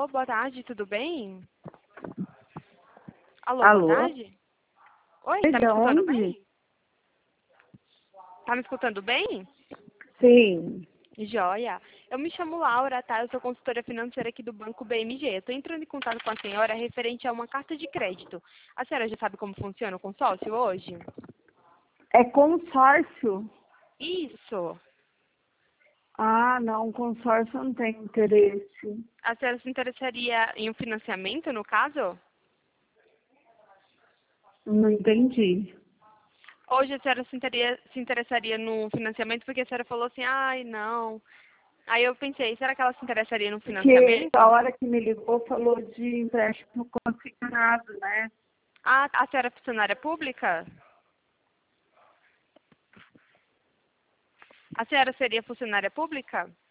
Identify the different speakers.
Speaker 1: Alô, boa tarde, tudo bem? Alô,
Speaker 2: Alô?
Speaker 1: boa tarde? Oi, tá me
Speaker 2: De
Speaker 1: escutando
Speaker 2: onde?
Speaker 1: bem? Tá me escutando bem?
Speaker 2: Sim.
Speaker 1: Joia. Eu me chamo Laura, tá? Eu sou consultora financeira aqui do Banco BMG. Eu tô entrando em contato com a senhora referente a uma carta de crédito. A senhora já sabe como funciona o consórcio hoje?
Speaker 2: É consórcio?
Speaker 1: Isso.
Speaker 2: Ah, não, consórcio não tem interesse.
Speaker 1: A senhora se interessaria em um financiamento, no caso?
Speaker 2: Não entendi.
Speaker 1: Hoje a senhora se interessaria no financiamento porque a senhora falou assim, ai, não. Aí eu pensei, será que ela se interessaria no
Speaker 2: Porque
Speaker 1: financiamento?
Speaker 2: a hora que me ligou falou de empréstimo consignado, né?
Speaker 1: Ah, a senhora é funcionária pública? A senhora seria funcionária pública?